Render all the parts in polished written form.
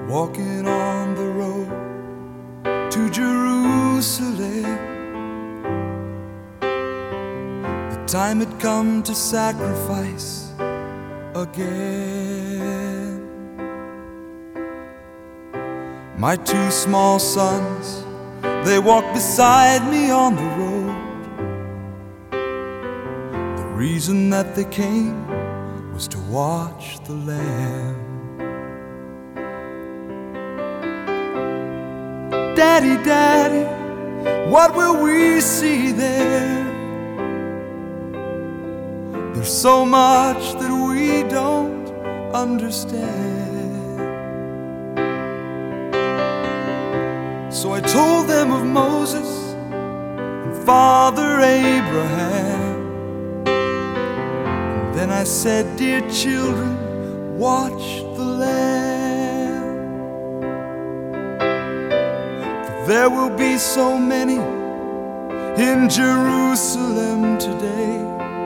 walking on the road to Jerusalem. The time had come to sacrifice again. My two small sons, they walked beside me on the road. The reason that they came was to watch the Lamb. Daddy, Daddy, what will we see there? There's so much that we don't understand. So I told them of Moses and Father Abraham. And then I said, dear children, watch the Lamb. For there will be so many in Jerusalem today.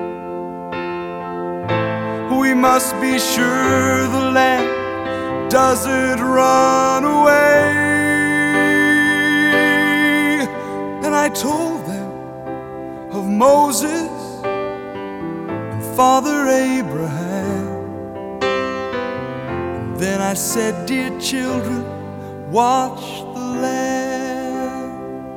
We must be sure the Lamb doesn't run away. And I told them of Moses and Father Abraham. And then I said, dear children, watch the Lamb.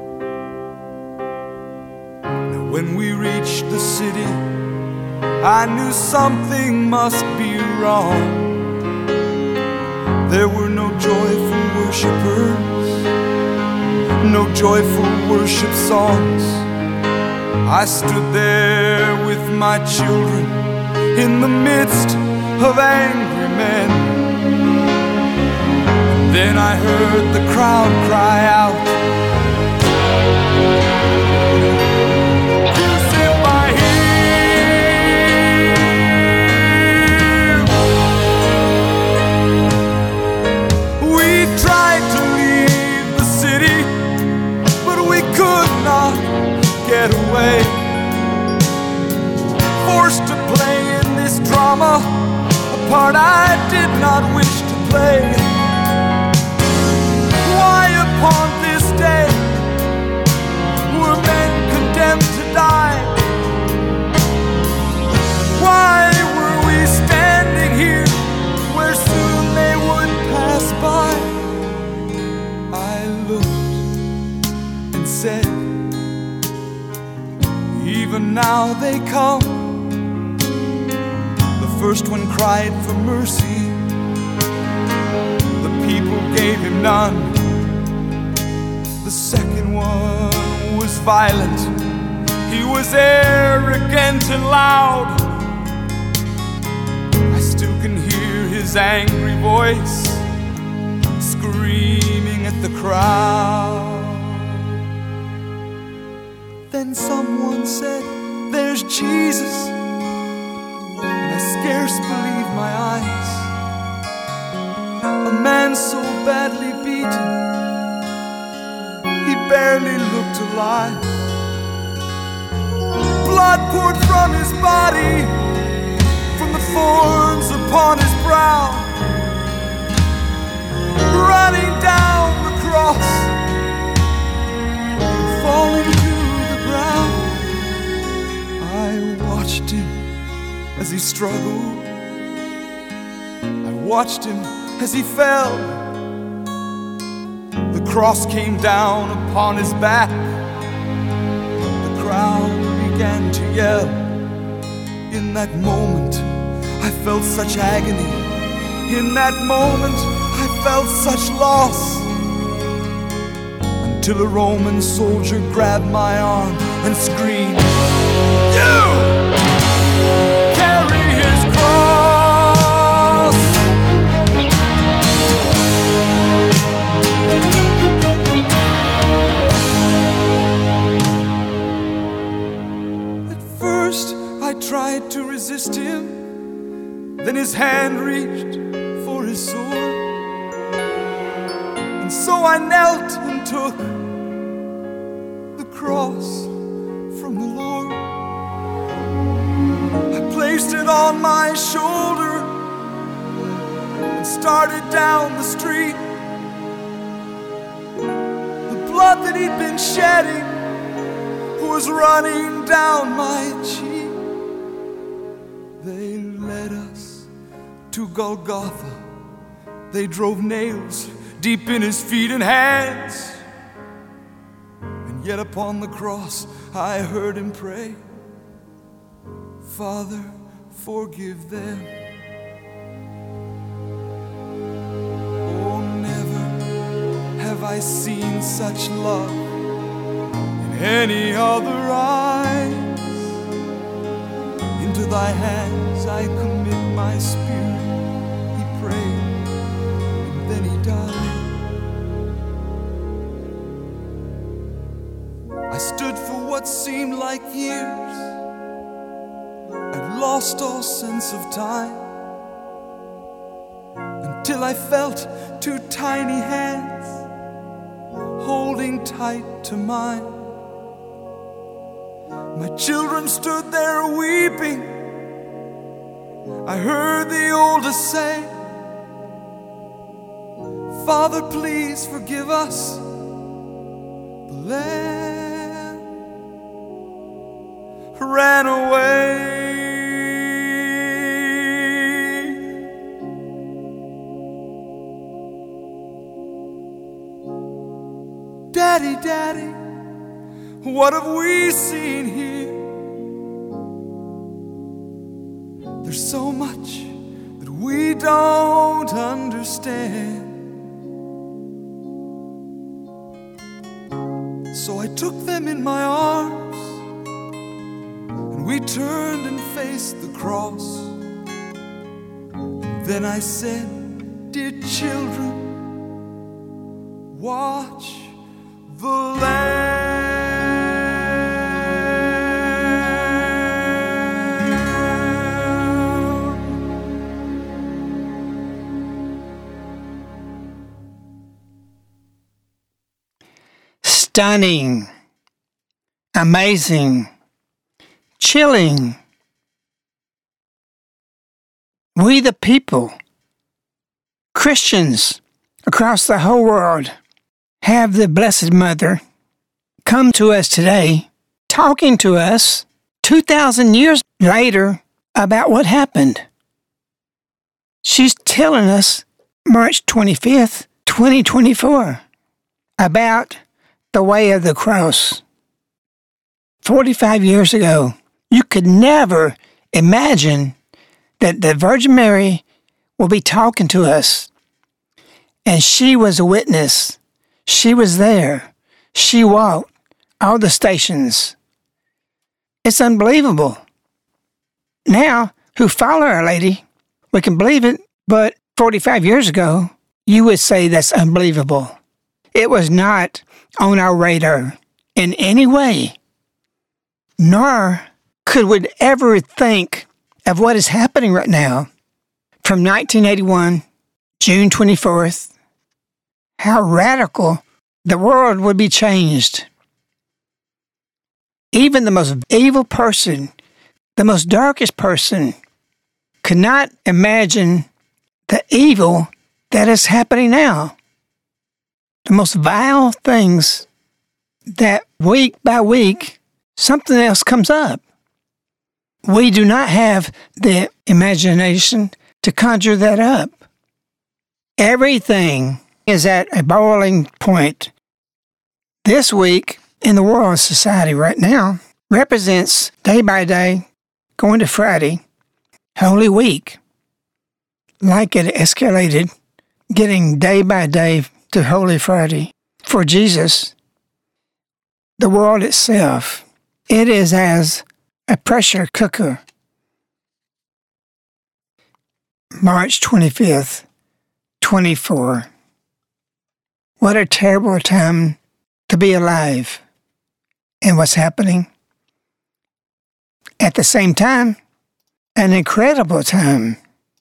Now when we reached the city, I knew something must be wrong. There were no joyful worshipers, no joyful worship songs. I stood there with my children in the midst of angry men. And then I heard the crowd cry out, get away, forced to play in this drama, a part I did not wish to play. Why upon this day were men condemned to die? Why were we standing here where soon they would pass by? I looked and said, even now they come. The first one cried for mercy, the people gave him none. The second one was violent, he was arrogant and loud. I still can hear his angry voice screaming at the crowd. Then someone said, there's Jesus. And I scarce believed my eyes. A man so badly beaten, he barely looked alive. Blood poured from his body, from the thorns upon his brow, running down the cross and falling to I watched him as he struggled. I watched him as he fell. The cross came down upon his back. The crowd began to yell. In that moment, I felt such agony. In that moment, I felt such loss. Until a Roman soldier grabbed my arm and screamed, you carry his cross. At first I tried to resist him, then his hand reached for his sword, and so I knelt and took the cross from the Lord. I placed it on my shoulder and started down the street. blood that he'd been shedding was running down my cheek. They led us to Golgotha. They drove nails deep in his feet and hands. And yet upon the cross I heard him pray, Father, forgive them. Oh, never have I seen such love in any other eyes. Into thy hands I commit my spirit, he prayed, and then he died. I stood for what seemed like years. I'd lost all sense of time, until I felt two tiny hands holding tight to mine. My children stood there weeping. I heard the oldest say, Father, please forgive us. The lamb ran away. Daddy, Daddy, what have we seen here? There's so much that we don't understand. So I took them in my arms, and we turned and faced the cross. And then I said, dear children, watch the Lamb. Stunning, amazing, chilling. We the people, Christians across the whole world, have the Blessed Mother come to us today, talking to us 2,000 years later about what happened. She's telling us March 25th, 2024, about the way of the cross. 45 years ago, you could never imagine that the Virgin Mary will be talking to us. And she was a witness. She was there. She walked all the stations. It's unbelievable. Now, who follow Our Lady, we can believe it, but 45 years ago, you would say that's unbelievable. It was not on our radar in any way, nor could we ever think of what is happening right now. From 1981, June 24th, how radical the world would be changed. Even the most evil person, the most darkest person, could not imagine the evil that is happening now. The most vile things that week by week, something else comes up. We do not have the imagination to conjure that up. Everything is at a boiling point. This week in the world and society right now represents day by day, going to Friday, Holy Week. Like it escalated, getting day by day to Holy Friday. For Jesus, the world itself, it is as a pressure cooker. March 25th, 24. What a terrible time to be alive. And what's happening? At the same time, an incredible time.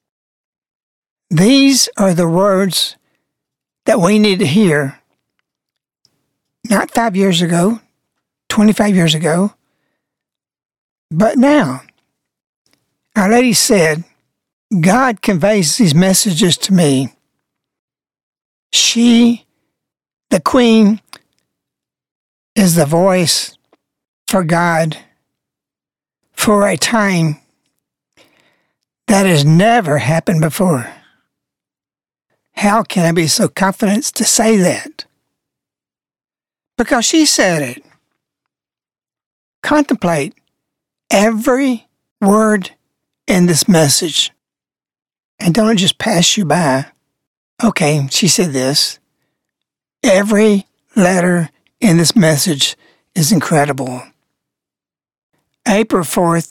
These are the words that we need to hear, not 5 years ago, 25 years ago, but now. Our Lady said, God conveys these messages to me. She, the Queen is the voice for God for a time that has never happened before. How can I be so confident to say that? Because she said it. Contemplate every word in this message and don't let it just pass you by. Okay, she said this. Every letter in this message is incredible. April 4th,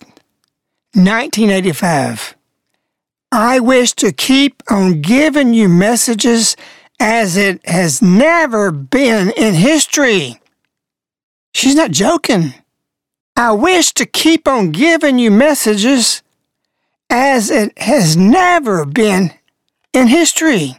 1985. I wish to keep on giving you messages as it has never been in history. She's not joking. I wish to keep on giving you messages as it has never been in history.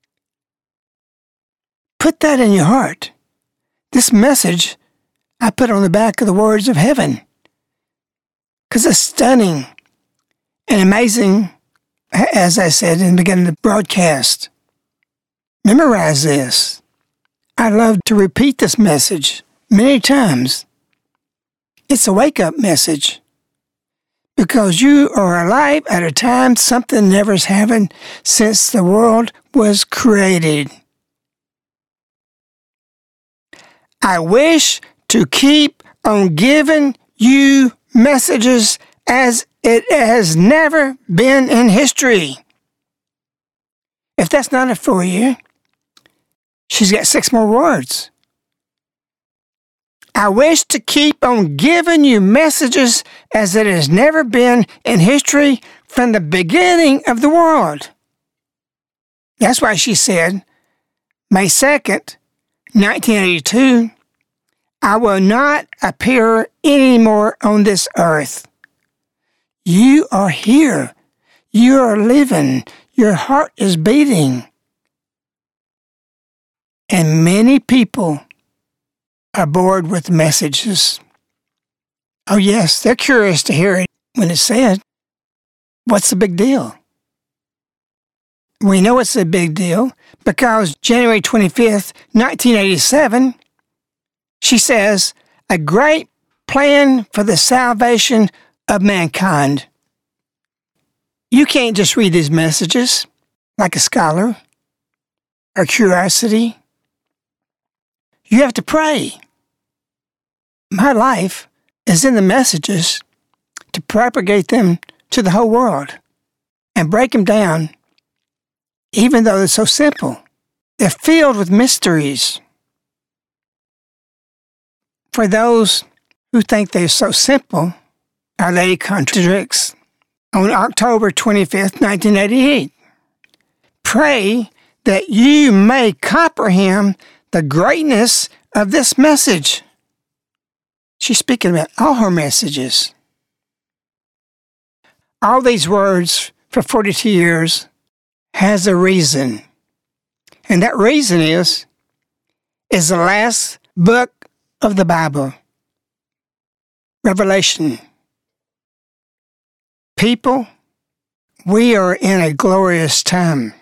Put that in your heart. This message I put on the back of the words of heaven because it's stunning and amazing, as I said in the beginning of the broadcast. Memorize this. I love to repeat this message many times. It's a wake-up message because you are alive at a time something never has happened since the world was created. I wish to keep on giving you messages as it has never been in history. If that's not it for you, she's got 6 more words. I wish to keep on giving you messages as it has never been in history from the beginning of the world. That's why she said, May 2nd, 1982, I will not appear anymore on this earth. You are here. You are living. Your heart is beating. And many people are bored with messages. Oh yes, they're curious to hear it when it's said. What's the big deal? We know it's a big deal because January 25th, 1987, she says, a great plan for the salvation of mankind. You can't just read these messages like a scholar or curiosity. You have to pray. My life is in the messages to propagate them to the whole world and break them down, even though they're so simple. They're filled with mysteries. For those who think they're so simple, Our Lady contradicts. On October 25th, 1988, pray that you may comprehend the greatness of this message. She's speaking about all her messages. All these words for 42 years has a reason. And that reason is the last book of the Bible, Revelation. People, we are in a glorious time.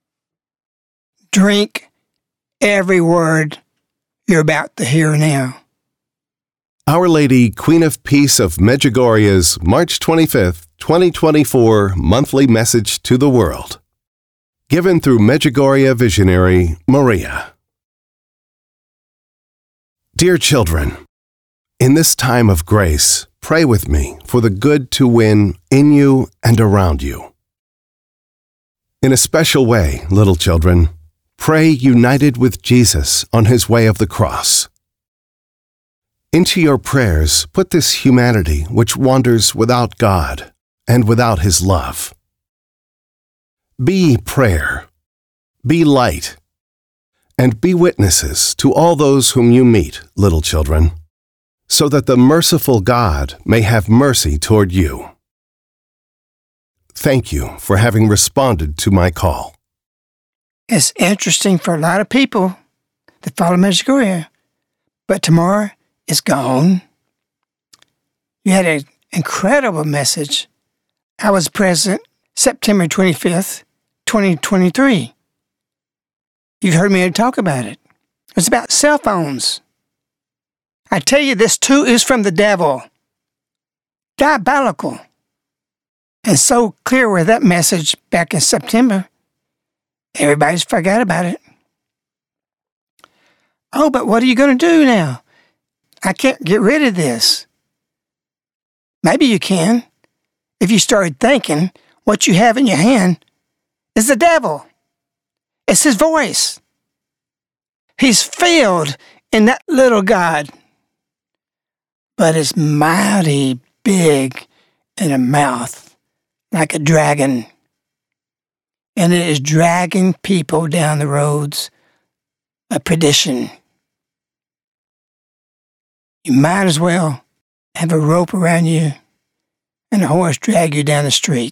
Drink every word you're about to hear now. Our Lady, Queen of Peace of Medjugorje's March 25th, 2024 monthly message to the world. Given through Medjugorje visionary Maria. Dear children, in this time of grace, pray with me for the good to win in you and around you. In a special way, little children, pray united with Jesus on his way of the cross. Into your prayers, put this humanity which wanders without God and without his love. Be prayer, be light, and be witnesses to all those whom you meet, little children, so that the merciful God may have mercy toward you. Thank you for having responded to my call. It's interesting for a lot of people that follow Medjugorje, but tomorrow is gone. You had an incredible message. I was present September 25th, 2023. You've heard me talk about it. It's about cell phones. I tell you, this too is from the devil. Diabolical. And so clear with that message back in September, everybody's forgot about it. Oh, but what are you going to do now? I can't get rid of this. Maybe you can, if you started thinking what you have in your hand is the devil. It's his voice. He's filled in that little God, but it's mighty big in a mouth like a dragon, and it is dragging people down the roads of perdition. You might as well have a rope around you and a horse drag you down the street.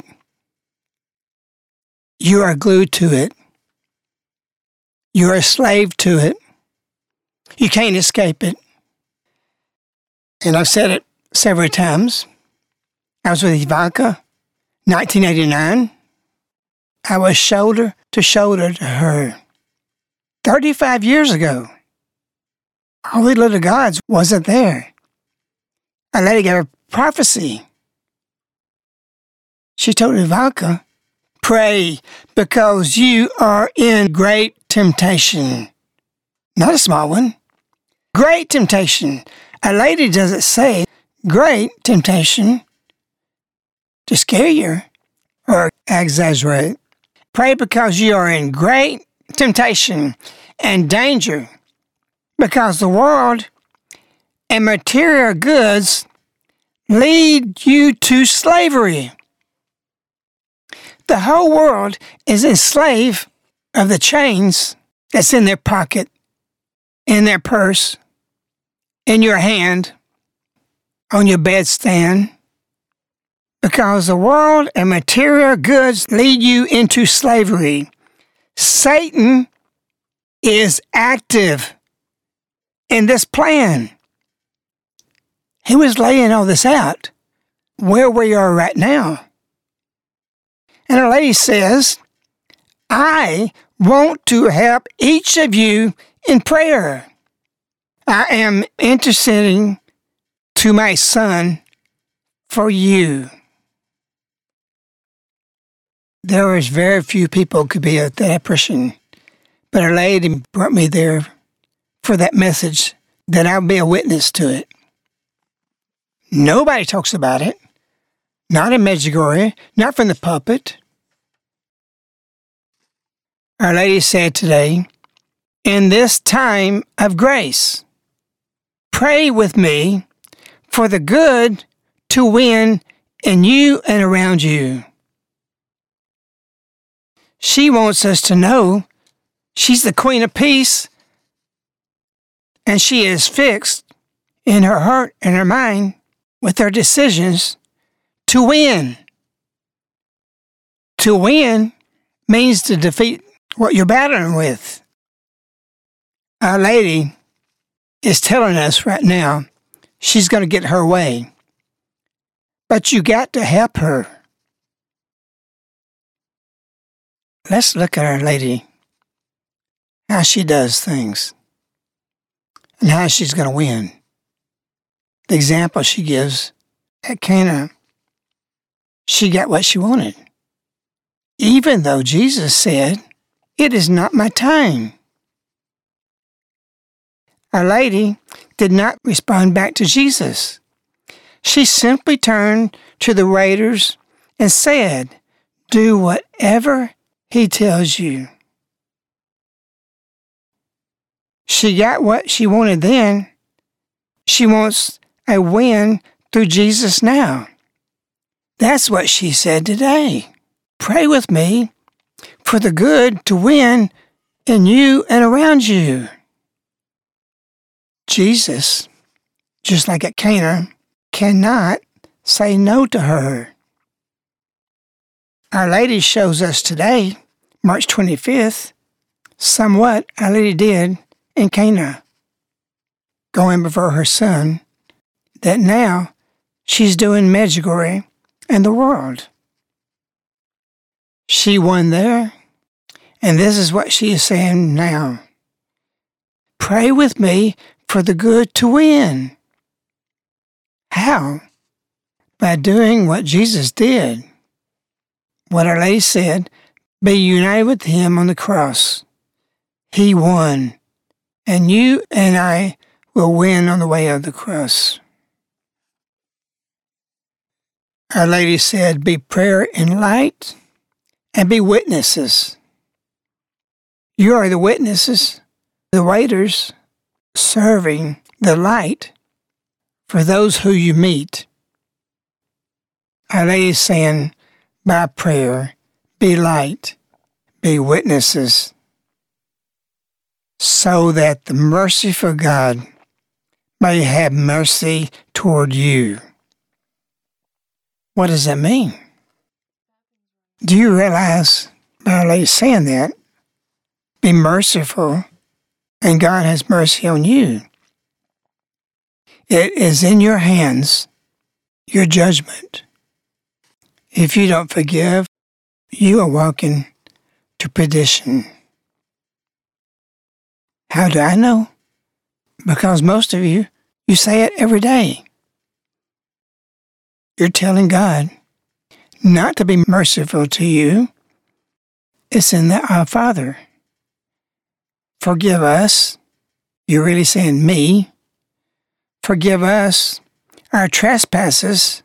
You are glued to it. You are a slave to it. You can't escape it. And I've said it several times. I was with Ivanka, 1989. I was shoulder to shoulder to her. 35 years ago. Holy Little Gods wasn't there. A lady gave a prophecy. She told Ivanka, pray because you are in great temptation. Not a small one. Great temptation. A lady doesn't say great temptation to scare you or exaggerate. Pray because you are in great temptation and danger, because the world and material goods lead you to slavery. The whole world is enslaved of the chains that's in their pocket, in their purse, in your hand, on your bedstand, because the world and material goods lead you into slavery. Satan is active in this plan. He was laying all this out where we are right now. And a lady says, I want to help each of you in prayer. I am interceding to my son for you. There is very few people could be at that person, but a lady brought me there for that message, that I'll be a witness to it. Nobody talks about it. Not in Medjugorje, not from the pulpit. Our Lady said today, in this time of grace, pray with me for the good to win in you and around you. She wants us to know she's the Queen of Peace, and she is fixed in her heart and her mind with her decisions to win. To win means to defeat what you're battling with. Our Lady is telling us right now she's going to get her way. But you got to help her. Let's look at Our Lady, how she does things, and how she's going to win. The example she gives at Cana, she got what she wanted. Even though Jesus said, it is not my time. Our Lady did not respond back to Jesus. She simply turned to the raiders and said, do whatever he tells you. She got what she wanted then. She wants a win through Jesus now. That's what she said today. Pray with me for the good to win in you and around you. Jesus, just like at Cana, cannot say no to her. Our Lady shows us today, March 25th, somewhat Our Lady did in Cana, going before her son, that now she's doing Medjugorje and the world. She won there, and this is what she is saying now. Pray with me for the good to win. How? By doing what Jesus did. What Our Lady said, be united with Him on the cross. He won, and you and I will win on the way of the cross. Our Lady said, be prayer and light, and be witnesses. You are the witnesses, the waiters, serving the light for those who you meet. Our Lady is saying, by prayer, be light, be witnesses, so that the merciful God may have mercy toward you. What does that mean? Do you realize by Our Lady saying that, be merciful, and God has mercy on you? It is in your hands, your judgment. If you don't forgive, you are walking to perdition. How do I know? Because most of you say it every day. You're telling God not to be merciful to you. It's in the Our Father. Forgive us. You're really saying me. Forgive us our trespasses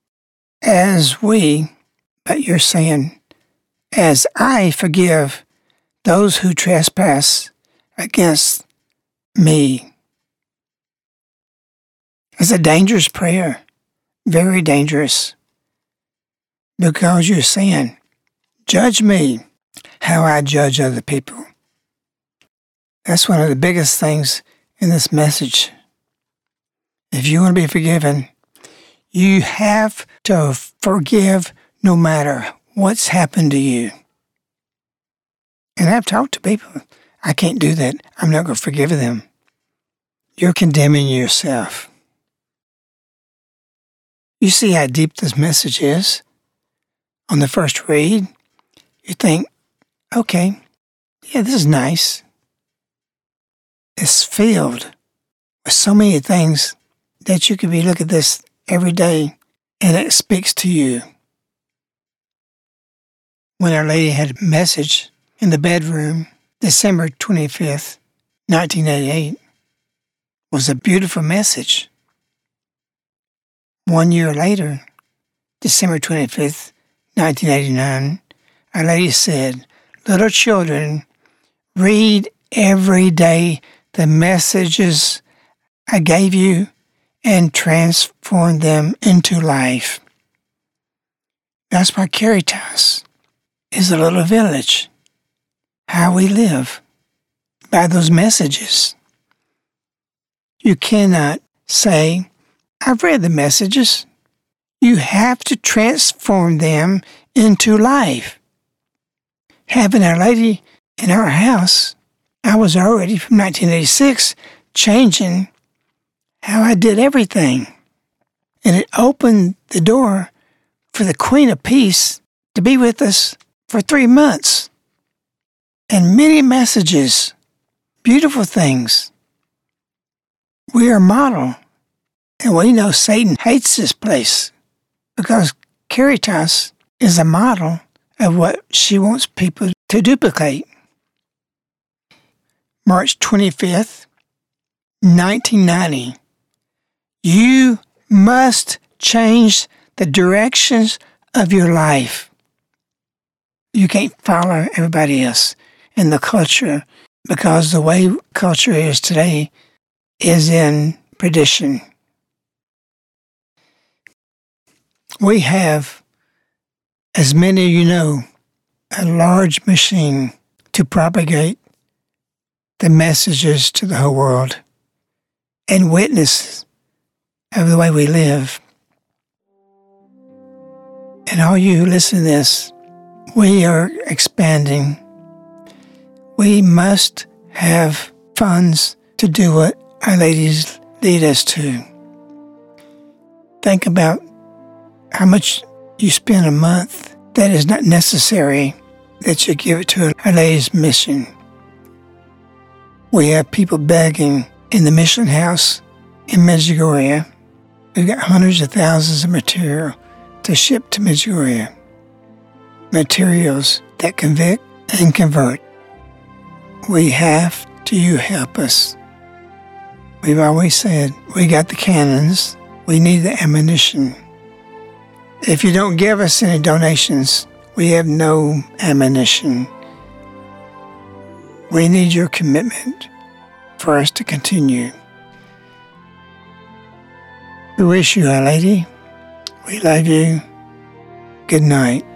but you're saying, as I forgive those who trespass against me. It's a dangerous prayer, very dangerous, because you're saying, judge me how I judge other people. That's one of the biggest things in this message. If you want to be forgiven, you have to forgive no matter what's happened to you. And I've talked to people, I can't do that. I'm not going to forgive them. You're condemning yourself. You see how deep this message is? On the first read, you think, okay, yeah, this is nice. It's filled with so many things that you could be looking at this every day, and it speaks to you. When Our Lady had a message in the bedroom, December 25th, 1988, was a beautiful message. 1 year later, December 25th, 1989, Our Lady said, little children, read every day the messages I gave you and transform them into life. That's why Caritas is a little village. How we live, by those messages. You cannot say, I've read the messages. You have to transform them into life. Having Our Lady in our house, I was already from 1986 changing how I did everything. And it opened the door for the Queen of Peace to be with us for 3 months. And many messages, beautiful things. We are a model. And we know Satan hates this place because Caritas is a model of what she wants people to duplicate. March 25th, 1990. You must change the directions of your life. You can't follow everybody else in the culture because the way culture is today is in perdition. We have, as many of you know, a large machine to propagate the messages to the whole world and witness of the way we live. And all you who listen to this, we are expanding. We must have funds to do what Our Ladies lead us to. Think about how much you spend a month that is not necessary that you give it to Our Lady's mission. We have people begging in the mission house in Medjugorje. We've got hundreds of thousands of material to ship to Medjugorje. Materials that convict and convert. We have to help us. We've always said, we got the cannons, we need the ammunition. If you don't give us any donations, we have no ammunition. We need your commitment for us to continue. We wish you, Our Lady. We love you. Good night.